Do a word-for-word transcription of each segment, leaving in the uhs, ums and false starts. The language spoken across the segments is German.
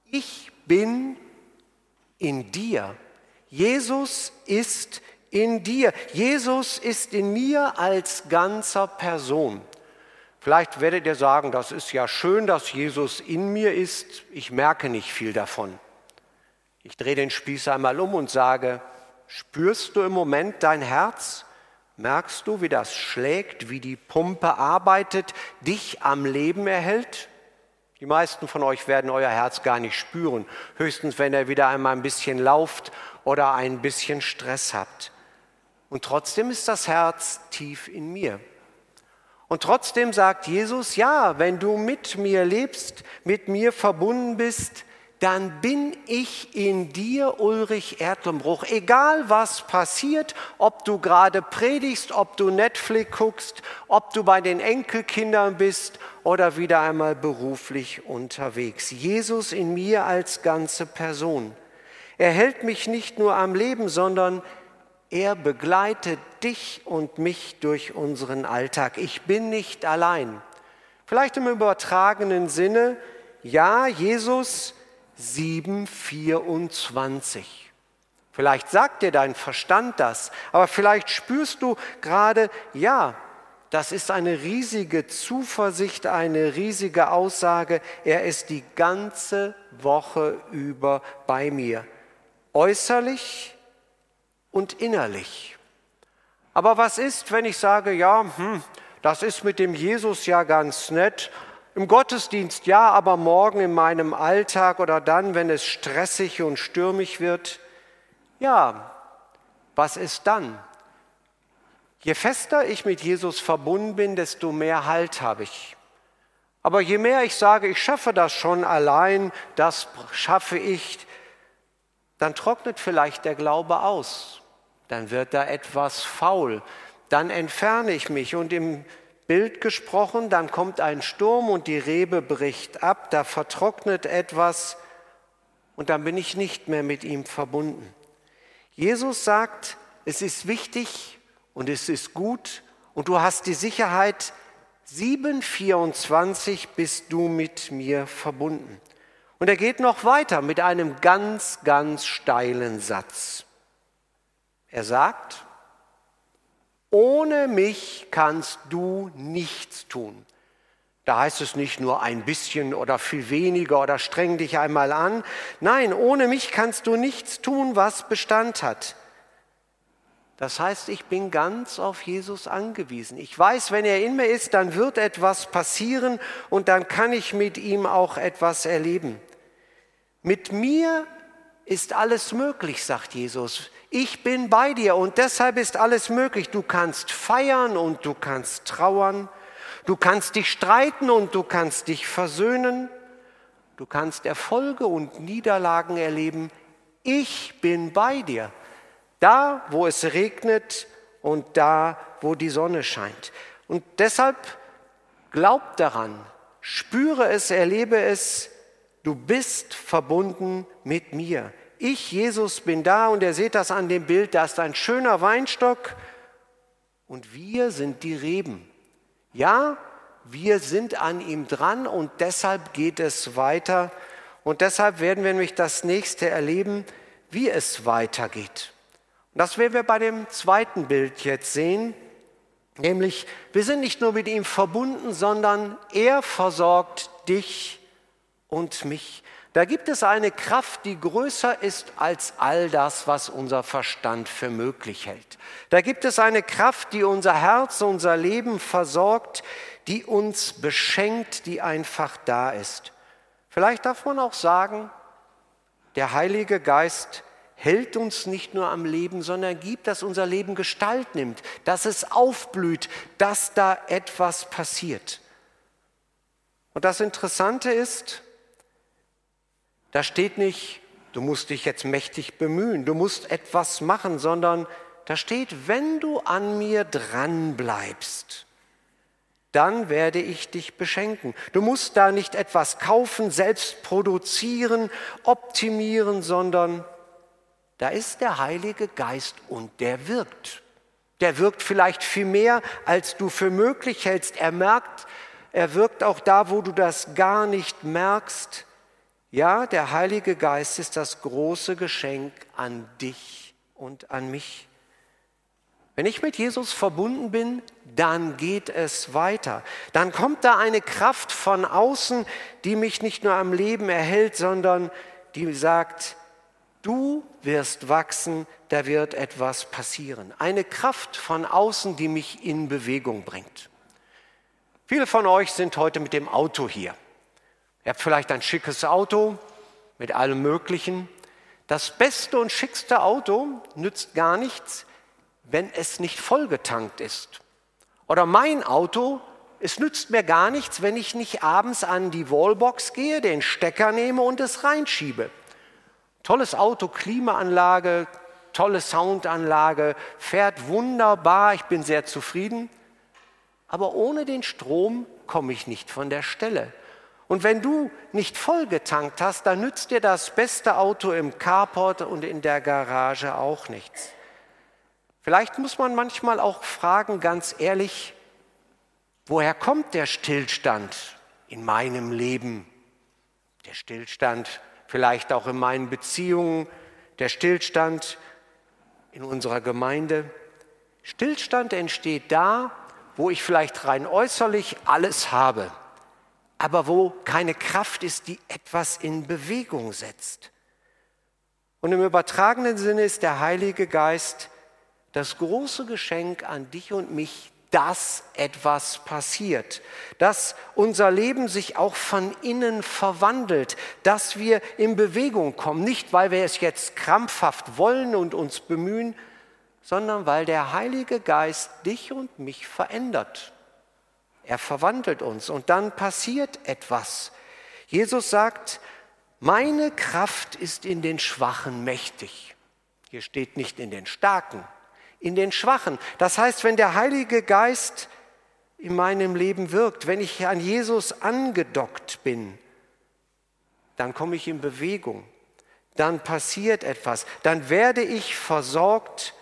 Ich bin in dir. Jesus ist in dir. Jesus ist in mir als ganzer Person. Vielleicht werdet ihr sagen, das ist ja schön, dass Jesus in mir ist. Ich merke nicht viel davon. Ich drehe den Spieß einmal um und sage, spürst du im Moment dein Herz? Merkst du, wie das schlägt, wie die Pumpe arbeitet, dich am Leben erhält? Die meisten von euch werden euer Herz gar nicht spüren, höchstens wenn ihr wieder einmal ein bisschen lauft oder ein bisschen Stress habt. Und trotzdem ist das Herz tief in mir. Und trotzdem sagt Jesus, ja, wenn du mit mir lebst, mit mir verbunden bist, dann bin ich in dir, Ulrich Erdlenbruch. Egal was passiert, ob du gerade predigst, ob du Netflix guckst, ob du bei den Enkelkindern bist oder wieder einmal beruflich unterwegs. Jesus in mir als ganze Person. Er hält mich nicht nur am Leben, sondern er begleitet dich und mich durch unseren Alltag. Ich bin nicht allein. Vielleicht im übertragenen Sinne, ja, Jesus sieben vierundzwanzig. Vielleicht sagt dir dein Verstand das, aber vielleicht spürst du gerade, ja, das ist eine riesige Zuversicht, eine riesige Aussage. Er ist die ganze Woche über bei mir, äußerlich und innerlich. Aber was ist, wenn ich sage, ja, hm, das ist mit dem Jesus ja ganz nett, im Gottesdienst ja, aber morgen in meinem Alltag oder dann, wenn es stressig und stürmisch wird, ja, was ist dann? Je fester ich mit Jesus verbunden bin, desto mehr Halt habe ich. Aber je mehr ich sage, ich schaffe das schon allein, das schaffe ich, dann trocknet vielleicht der Glaube aus. Dann wird da etwas faul. Dann entferne ich mich und im Bild gesprochen, dann kommt ein Sturm und die Rebe bricht ab, da vertrocknet etwas und dann bin ich nicht mehr mit ihm verbunden. Jesus sagt, es ist wichtig und es ist gut und du hast die Sicherheit, sieben vierundzwanzig bist du mit mir verbunden. Und er geht noch weiter mit einem ganz, ganz steilen Satz. Er sagt, ohne mich kannst du nichts tun. Da heißt es nicht nur ein bisschen oder viel weniger oder streng dich einmal an. Nein, ohne mich kannst du nichts tun, was Bestand hat. Das heißt, ich bin ganz auf Jesus angewiesen. Ich weiß, wenn er in mir ist, dann wird etwas passieren und dann kann ich mit ihm auch etwas erleben. Mit mir ist alles möglich, sagt Jesus. Ich bin bei dir und deshalb ist alles möglich. Du kannst feiern und du kannst trauern. Du kannst dich streiten und du kannst dich versöhnen. Du kannst Erfolge und Niederlagen erleben. Ich bin bei dir. Da, wo es regnet und da, wo die Sonne scheint. Und deshalb glaub daran, spüre es, erlebe es, du bist verbunden mit mir. Ich, Jesus, bin da und ihr seht das an dem Bild, da ist ein schöner Weinstock und wir sind die Reben. Ja, wir sind an ihm dran und deshalb geht es weiter und deshalb werden wir nämlich das nächste erleben, wie es weitergeht. Und das werden wir bei dem zweiten Bild jetzt sehen, nämlich wir sind nicht nur mit ihm verbunden, sondern er versorgt dich und mich. Da gibt es eine Kraft, die größer ist als all das, was unser Verstand für möglich hält. Da gibt es eine Kraft, die unser Herz, unser Leben versorgt, die uns beschenkt, die einfach da ist. Vielleicht darf man auch sagen, der Heilige Geist hält uns nicht nur am Leben, sondern gibt, dass unser Leben Gestalt nimmt, dass es aufblüht, dass da etwas passiert. Und das Interessante ist, da steht nicht, du musst dich jetzt mächtig bemühen, du musst etwas machen, sondern da steht, wenn du an mir dran bleibst, dann werde ich dich beschenken. Du musst da nicht etwas kaufen, selbst produzieren, optimieren, sondern da ist der Heilige Geist und der wirkt. Der wirkt vielleicht viel mehr, als du für möglich hältst. Er merkt, er wirkt auch da, wo du das gar nicht merkst. Ja, der Heilige Geist ist das große Geschenk an dich und an mich. Wenn ich mit Jesus verbunden bin, dann geht es weiter. Dann kommt da eine Kraft von außen, die mich nicht nur am Leben erhält, sondern die sagt, du wirst wachsen, da wird etwas passieren. Eine Kraft von außen, die mich in Bewegung bringt. Viele von euch sind heute mit dem Auto hier. Ihr habt vielleicht ein schickes Auto mit allem Möglichen. Das beste und schickste Auto nützt gar nichts, wenn es nicht vollgetankt ist. Oder mein Auto, es nützt mir gar nichts, wenn ich nicht abends an die Wallbox gehe, den Stecker nehme und es reinschiebe. Tolles Auto, Klimaanlage, tolle Soundanlage, fährt wunderbar, ich bin sehr zufrieden. Aber ohne den Strom komme ich nicht von der Stelle. Und wenn du nicht vollgetankt hast, dann nützt dir das beste Auto im Carport und in der Garage auch nichts. Vielleicht muss man manchmal auch fragen, ganz ehrlich, woher kommt der Stillstand in meinem Leben? Der Stillstand vielleicht auch in meinen Beziehungen, der Stillstand in unserer Gemeinde. Stillstand entsteht da, wo ich vielleicht rein äußerlich alles habe, aber wo keine Kraft ist, die etwas in Bewegung setzt. Und im übertragenen Sinne ist der Heilige Geist das große Geschenk an dich und mich, dass etwas passiert, dass unser Leben sich auch von innen verwandelt, dass wir in Bewegung kommen, nicht weil wir es jetzt krampfhaft wollen und uns bemühen, sondern weil der Heilige Geist dich und mich verändert. Er verwandelt uns und dann passiert etwas. Jesus sagt, meine Kraft ist in den Schwachen mächtig. Hier steht nicht in den Starken, in den Schwachen. Das heißt, wenn der Heilige Geist in meinem Leben wirkt, wenn ich an Jesus angedockt bin, dann komme ich in Bewegung, dann passiert etwas, dann werde ich versorgt.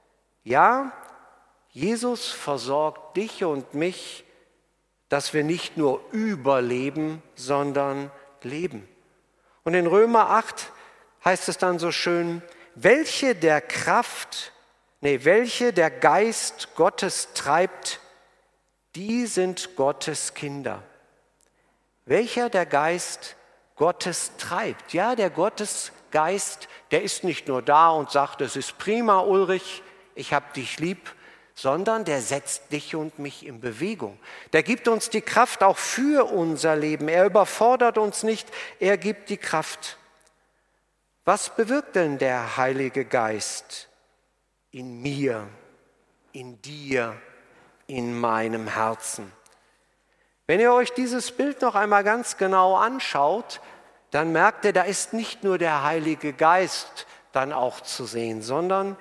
Ja, Jesus versorgt dich und mich, dass wir nicht nur überleben, sondern leben. Und in Römer acht heißt es dann so schön, welche der Kraft Nee, welche der Geist Gottes treibt, die sind Gottes Kinder. Welcher der Geist Gottes treibt? Ja, der Gottesgeist, der ist nicht nur da und sagt, es ist prima, Ulrich, ich hab dich lieb, sondern der setzt dich und mich in Bewegung. Der gibt uns die Kraft auch für unser Leben. Er überfordert uns nicht, er gibt die Kraft. Was bewirkt denn der Heilige Geist in mir, in dir, in meinem Herzen? Wenn ihr euch dieses Bild noch einmal ganz genau anschaut, dann merkt ihr, da ist nicht nur der Heilige Geist dann auch zu sehen, sondern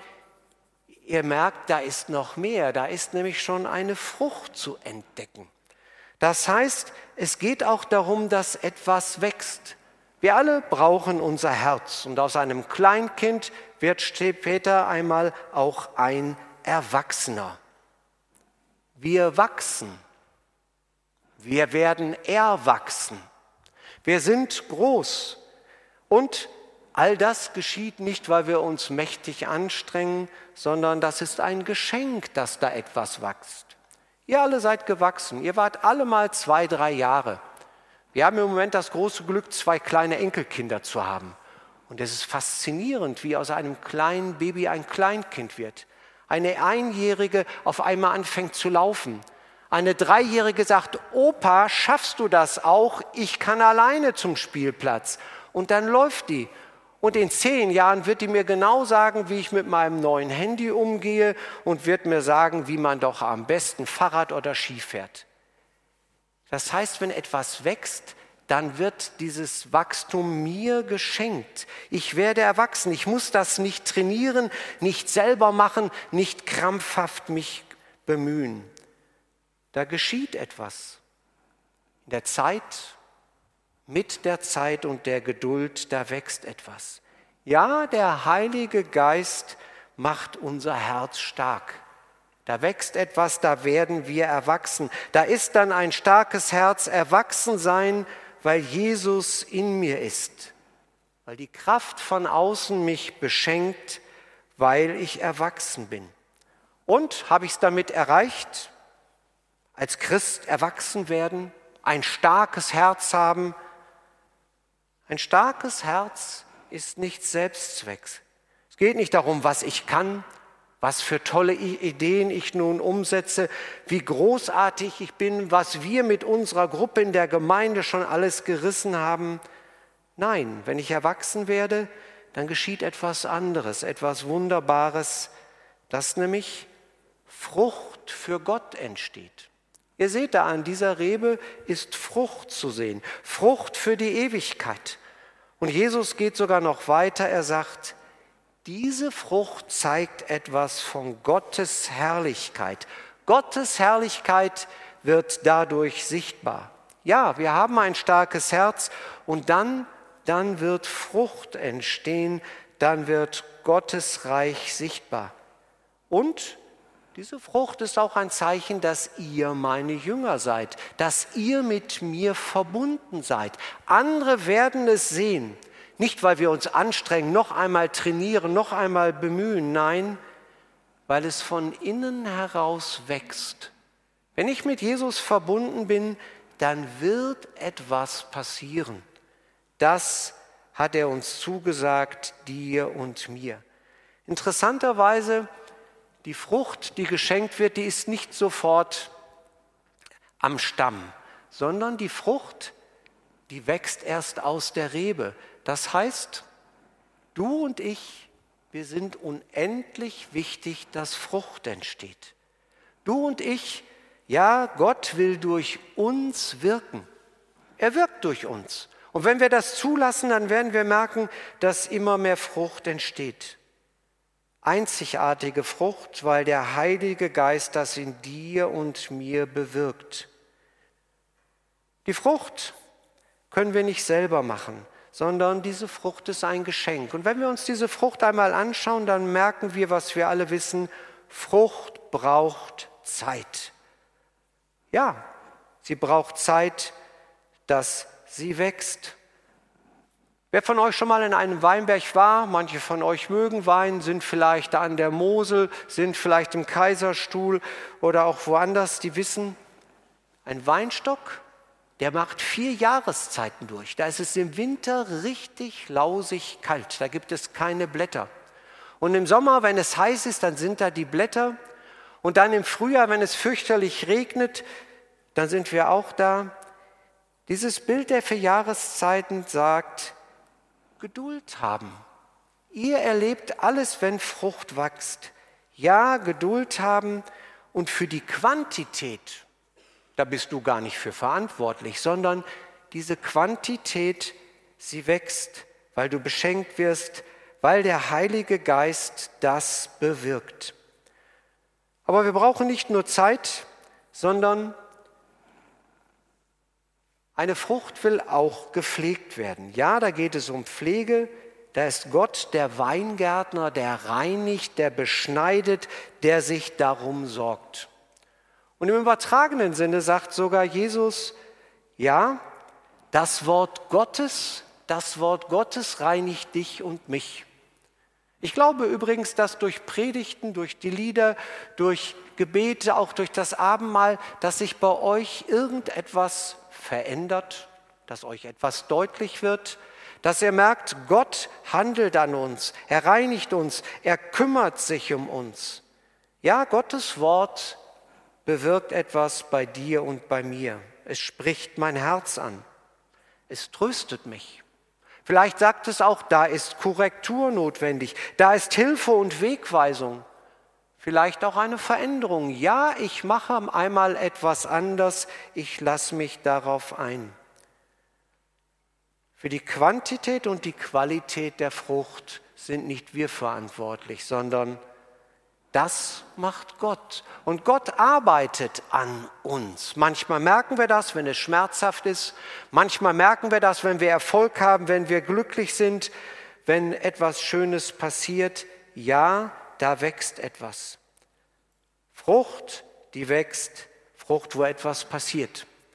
ihr merkt, da ist noch mehr, da ist nämlich schon eine Frucht zu entdecken. Das heißt, es geht auch darum, dass etwas wächst. Wir alle brauchen unser Herz und aus einem Kleinkind wird später einmal auch ein Erwachsener. Wir wachsen, wir werden erwachsen, wir sind groß und all das geschieht nicht, weil wir uns mächtig anstrengen, sondern das ist ein Geschenk, dass da etwas wächst. Ihr alle seid gewachsen, ihr wart alle mal zwei, drei Jahre. Wir haben im Moment das große Glück, zwei kleine Enkelkinder zu haben. Und es ist faszinierend, wie aus einem kleinen Baby ein Kleinkind wird. Eine Einjährige auf einmal anfängt zu laufen. Eine Dreijährige sagt, Opa, schaffst du das auch? Ich kann alleine zum Spielplatz. Und dann läuft die. Und in zehn Jahren wird die mir genau sagen, wie ich mit meinem neuen Handy umgehe und wird mir sagen, wie man doch am besten Fahrrad oder Ski fährt. Das heißt, wenn etwas wächst, dann wird dieses Wachstum mir geschenkt. Ich werde erwachsen. Ich muss das nicht trainieren, nicht selber machen, nicht krampfhaft mich bemühen. Da geschieht etwas. In der Zeit, mit der Zeit und der Geduld, da wächst etwas. Ja, der Heilige Geist macht unser Herz stark. Da wächst etwas, da werden wir erwachsen. Da ist dann ein starkes Herz. Erwachsen sein weil Jesus in mir ist, weil die Kraft von außen mich beschenkt, weil ich erwachsen bin. Und habe ich es damit erreicht? Als Christ erwachsen werden, ein starkes Herz haben. Ein starkes Herz ist nicht Selbstzweck. Es geht nicht darum, was ich kann, was für tolle Ideen ich nun umsetze, wie großartig ich bin, was wir mit unserer Gruppe in der Gemeinde schon alles gerissen haben. Nein, wenn ich erwachsen werde, dann geschieht etwas anderes, etwas Wunderbares, dass nämlich Frucht für Gott entsteht. Ihr seht da, an dieser Rebe ist Frucht zu sehen, Frucht für die Ewigkeit. Und Jesus geht sogar noch weiter, er sagt, diese Frucht zeigt etwas von Gottes Herrlichkeit. Gottes Herrlichkeit wird dadurch sichtbar. Ja, wir haben ein starkes Herz und dann, dann wird Frucht entstehen, dann wird Gottes Reich sichtbar. Und diese Frucht ist auch ein Zeichen, dass ihr meine Jünger seid, dass ihr mit mir verbunden seid. Andere werden es sehen, nicht weil wir uns anstrengen, noch einmal trainieren, noch einmal bemühen, nein, weil es von innen heraus wächst. Wenn ich mit Jesus verbunden bin, dann wird etwas passieren. Das hat er uns zugesagt, dir und mir. Interessanterweise, die Frucht, die geschenkt wird, die ist nicht sofort am Stamm, sondern die Frucht, die wächst erst aus der Rebe. Das heißt, du und ich, wir sind unendlich wichtig, dass Frucht entsteht. Du und ich, ja, Gott will durch uns wirken. Er wirkt durch uns. Und wenn wir das zulassen, dann werden wir merken, dass immer mehr Frucht entsteht. Einzigartige Frucht, weil der Heilige Geist das in dir und mir bewirkt. Die Frucht können wir nicht selber machen, sondern diese Frucht ist ein Geschenk. Und wenn wir uns diese Frucht einmal anschauen, dann merken wir, was wir alle wissen, Frucht braucht Zeit. Ja, sie braucht Zeit, dass sie wächst. Wer von euch schon mal in einem Weinberg war, manche von euch mögen Wein, sind vielleicht da an der Mosel, sind vielleicht im Kaiserstuhl oder auch woanders, die wissen, ein Weinstock, der macht vier Jahreszeiten durch. Da ist es im Winter richtig lausig kalt, da gibt es keine Blätter. Und im Sommer, wenn es heiß ist, dann sind da die Blätter. Und dann im Frühjahr, wenn es fürchterlich regnet, dann sind wir auch da. Dieses Bild der vier Jahreszeiten sagt, Geduld haben. Ihr erlebt alles, wenn Frucht wächst. Ja, Geduld haben und für die Quantität, da bist du gar nicht für verantwortlich, sondern diese Quantität, sie wächst, weil du beschenkt wirst, weil der Heilige Geist das bewirkt. Aber wir brauchen nicht nur Zeit, sondern eine Frucht will auch gepflegt werden. Ja, da geht es um Pflege. Da ist Gott der Weingärtner, der reinigt, der beschneidet, der sich darum sorgt. Und im übertragenen Sinne sagt sogar Jesus, ja, das Wort Gottes, das Wort Gottes reinigt dich und mich. Ich glaube übrigens, dass durch Predigten, durch die Lieder, durch Gebete, auch durch das Abendmahl, dass sich bei euch irgendetwas verändert, dass euch etwas deutlich wird, dass ihr merkt, Gott handelt an uns, er reinigt uns, er kümmert sich um uns. Ja, Gottes Wort bewirkt etwas bei dir und bei mir. Es spricht mein Herz an. Es tröstet mich. Vielleicht sagt es auch, da ist Korrektur notwendig, da ist Hilfe und Wegweisung. Vielleicht auch eine Veränderung. Ja, ich mache einmal etwas anders, ich lasse mich darauf ein. Für die Quantität und die Qualität der Frucht sind nicht wir verantwortlich, sondern das macht Gott. Und Gott arbeitet an uns. Manchmal merken wir das, wenn es schmerzhaft ist. Manchmal merken wir das, wenn wir Erfolg haben, wenn wir glücklich sind, wenn etwas Schönes passiert. Ja, da wächst etwas. Frucht, die wächst, Frucht, wo etwas passiert.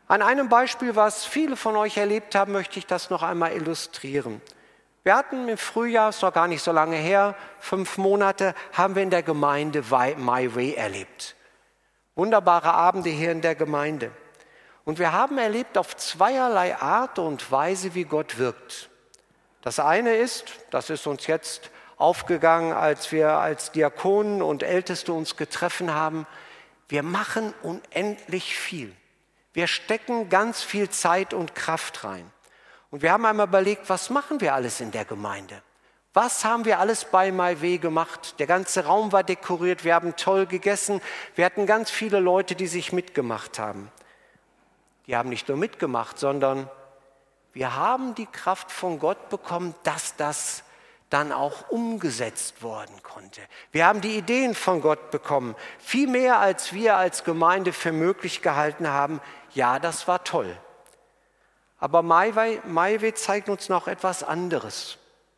An einem Beispiel, was viele von euch erlebt haben, möchte ich das noch einmal illustrieren. Wir hatten im Frühjahr, ist noch gar nicht so lange her, fünf Monate, haben wir in der Gemeinde My Way erlebt. Wunderbare Abende hier in der Gemeinde. Und wir haben erlebt auf zweierlei Art und Weise, wie Gott wirkt. Das eine ist, das ist uns jetzt aufgegangen, als wir als Diakonen und Älteste uns getroffen haben, wir machen unendlich viel. Wir stecken ganz viel Zeit und Kraft rein. Und wir haben einmal überlegt, was machen wir alles in der Gemeinde? Was haben wir alles bei My Way gemacht? Der ganze Raum war dekoriert, wir haben toll gegessen, wir hatten ganz viele Leute, die sich mitgemacht haben. Die haben nicht nur mitgemacht, sondern wir haben die Kraft von Gott bekommen, dass das dann auch umgesetzt worden konnte. Wir haben die Ideen von Gott bekommen, viel mehr als wir als Gemeinde für möglich gehalten haben. Ja, das war toll. Aber My Way, My Way zeigt uns noch etwas anderes.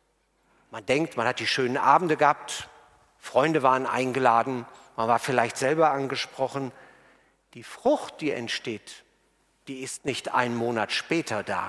Man denkt, man hat die schönen Abende gehabt, Freunde waren eingeladen, man war vielleicht selber angesprochen. Die Frucht, die entsteht, die ist nicht einen Monat später da.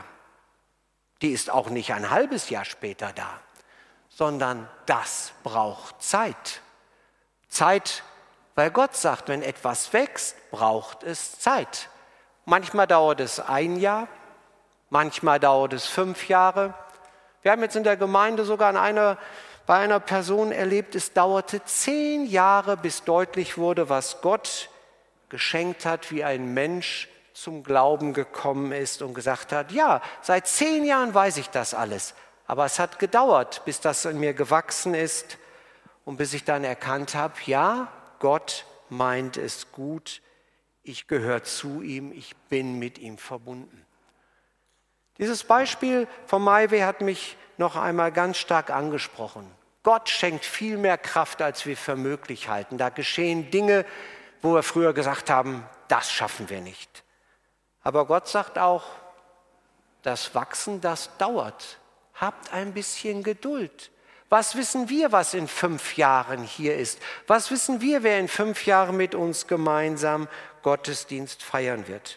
Die ist auch nicht ein halbes Jahr später da, sondern das braucht Zeit. Zeit, weil Gott sagt, wenn etwas wächst, braucht es Zeit. Manchmal dauert es ein Jahr, manchmal dauert es fünf Jahre. Wir haben jetzt in der Gemeinde sogar an einer, bei einer Person erlebt, es dauerte zehn Jahre, bis deutlich wurde, was Gott geschenkt hat, wie ein Mensch zum Glauben gekommen ist und gesagt hat, ja, seit zehn Jahren weiß ich das alles. Aber es hat gedauert, bis das in mir gewachsen ist und bis ich dann erkannt habe, ja, Gott meint es gut, ich gehöre zu ihm, ich bin mit ihm verbunden. Dieses Beispiel von My Way hat mich noch einmal ganz stark angesprochen. Gott schenkt viel mehr Kraft, als wir für möglich halten. Da geschehen Dinge, wo wir früher gesagt haben, das schaffen wir nicht. Aber Gott sagt auch, das Wachsen, das dauert. Habt ein bisschen Geduld. Was wissen wir, was in fünf Jahren hier ist? Was wissen wir, wer in fünf Jahren mit uns gemeinsam Gottesdienst feiern wird?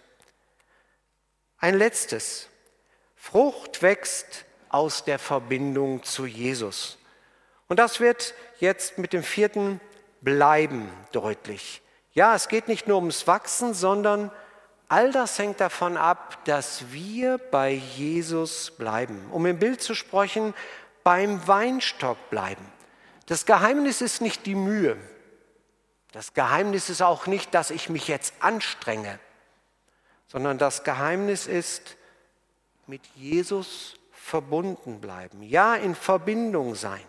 Ein letztes. Frucht wächst aus der Verbindung zu Jesus. Und das wird jetzt mit dem vierten Bleiben deutlich. Ja, es geht nicht nur ums Wachsen, sondern all das hängt davon ab, dass wir bei Jesus bleiben. Um im Bild zu sprechen, beim Weinstock bleiben. Das Geheimnis ist nicht die Mühe. Das Geheimnis ist auch nicht, dass ich mich jetzt anstrenge, sondern das Geheimnis ist, mit Jesus verbunden bleiben. Ja, in Verbindung sein.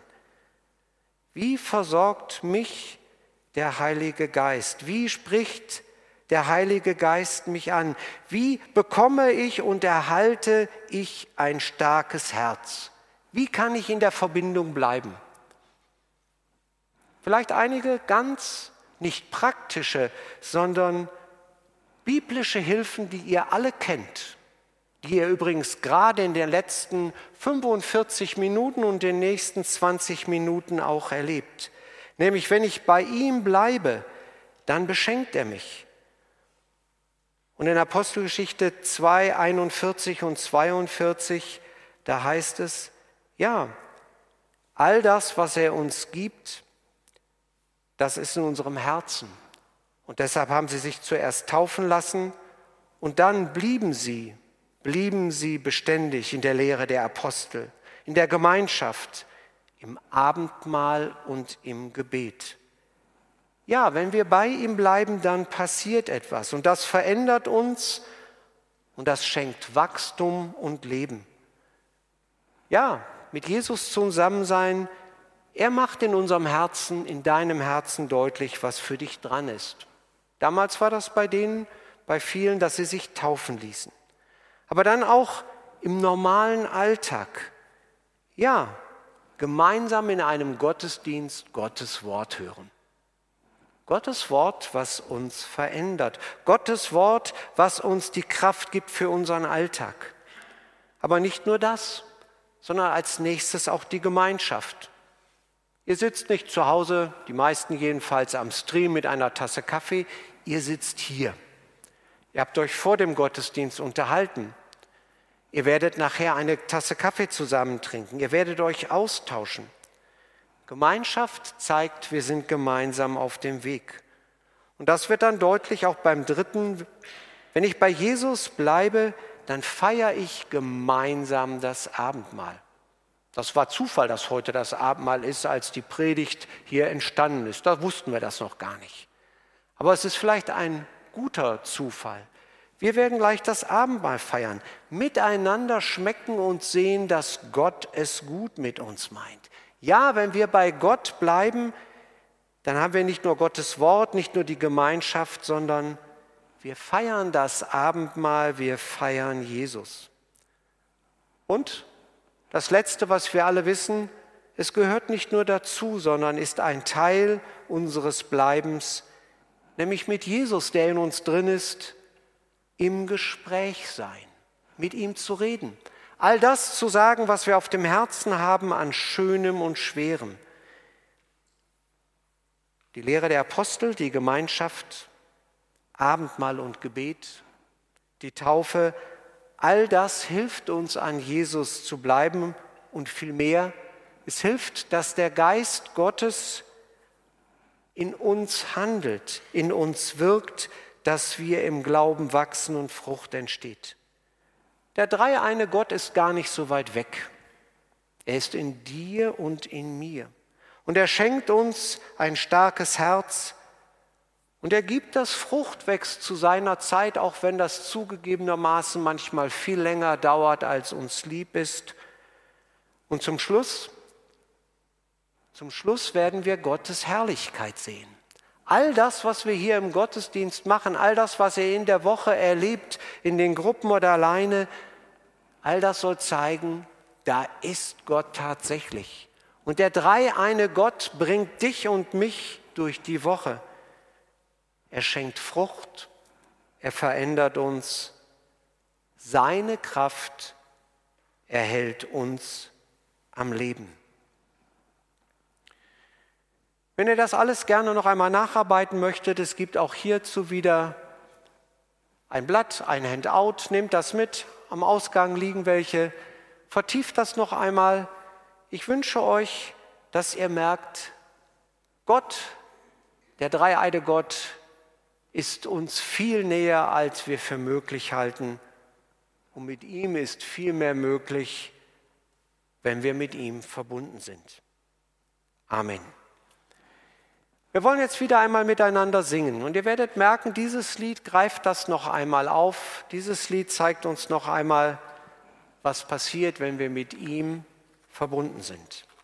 Wie versorgt mich der Heilige Geist? Wie spricht der Heilige Geist mich an? Wie bekomme ich und erhalte ich ein starkes Herz? Wie kann ich in der Verbindung bleiben? Vielleicht einige ganz nicht praktische, sondern biblische Hilfen, die ihr alle kennt, die ihr übrigens gerade in den letzten fünfundvierzig Minuten und den nächsten zwanzig Minuten auch erlebt. Nämlich, wenn ich bei ihm bleibe, dann beschenkt er mich. Und in Apostelgeschichte zwei, einundvierzig und zweiundvierzig, da heißt es, ja, all das, was er uns gibt, das ist in unserem Herzen. Und deshalb haben sie sich zuerst taufen lassen und dann blieben sie, blieben sie beständig in der Lehre der Apostel, in der Gemeinschaft, im Abendmahl und im Gebet. Ja, wenn wir bei ihm bleiben, dann passiert etwas und das verändert uns und das schenkt Wachstum und Leben. Ja, mit Jesus zusammen sein, er macht in unserem Herzen, in deinem Herzen deutlich, was für dich dran ist. Damals war das bei denen, bei vielen, dass sie sich taufen ließen. Aber dann auch im normalen Alltag. Ja, gemeinsam in einem Gottesdienst Gottes Wort hören. Gottes Wort, was uns verändert. Gottes Wort, was uns die Kraft gibt für unseren Alltag. Aber nicht nur das, sondern als nächstes auch die Gemeinschaft. Ihr sitzt nicht zu Hause, die meisten jedenfalls am Stream mit einer Tasse Kaffee, ihr sitzt hier. Ihr habt euch vor dem Gottesdienst unterhalten. Ihr werdet nachher eine Tasse Kaffee zusammen trinken. Ihr werdet euch austauschen. Gemeinschaft zeigt, wir sind gemeinsam auf dem Weg. Und das wird dann deutlich auch beim dritten. Wenn ich bei Jesus bleibe, dann feiere ich gemeinsam das Abendmahl. Das war Zufall, dass heute das Abendmahl ist, als die Predigt hier entstanden ist. Da wussten wir das noch gar nicht. Aber es ist vielleicht ein guter Zufall. Wir werden gleich das Abendmahl feiern, miteinander schmecken und sehen, dass Gott es gut mit uns meint. Ja, wenn wir bei Gott bleiben, dann haben wir nicht nur Gottes Wort, nicht nur die Gemeinschaft, sondern wir feiern das Abendmahl, wir feiern Jesus. Und das Letzte, was wir alle wissen, es gehört nicht nur dazu, sondern ist ein Teil unseres Bleibens, nämlich mit Jesus, der in uns drin ist, im Gespräch sein, mit ihm zu reden. All das zu sagen, was wir auf dem Herzen haben an Schönem und Schwerem. Die Lehre der Apostel, die Gemeinschaft, Abendmahl und Gebet, die Taufe, all das hilft uns, an Jesus zu bleiben und vielmehr, es hilft, dass der Geist Gottes in uns handelt, in uns wirkt, dass wir im Glauben wachsen und Frucht entsteht. Der dreieine Gott ist gar nicht so weit weg. Er ist in dir und in mir. Und er schenkt uns ein starkes Herz und er gibt, dass Frucht wächst zu seiner Zeit, auch wenn das zugegebenermaßen manchmal viel länger dauert, als uns lieb ist. Und zum Schluss, zum Schluss werden wir Gottes Herrlichkeit sehen. All das, was wir hier im Gottesdienst machen, all das, was ihr in der Woche erlebt, in den Gruppen oder alleine, all das soll zeigen, da ist Gott tatsächlich. Und der dreieine Gott bringt dich und mich durch die Woche. Er schenkt Frucht, er verändert uns. Seine Kraft erhält uns am Leben. Wenn ihr das alles gerne noch einmal nacharbeiten möchtet, es gibt auch hierzu wieder ein Blatt, ein Handout, nehmt das mit, am Ausgang liegen welche, vertieft das noch einmal. Ich wünsche euch, dass ihr merkt, Gott, der dreieine Gott, ist uns viel näher, als wir für möglich halten. Und mit ihm ist viel mehr möglich, wenn wir mit ihm verbunden sind. Amen. Wir wollen jetzt wieder einmal miteinander singen und ihr werdet merken, dieses Lied greift das noch einmal auf. Dieses Lied zeigt uns noch einmal, was passiert, wenn wir mit ihm verbunden sind.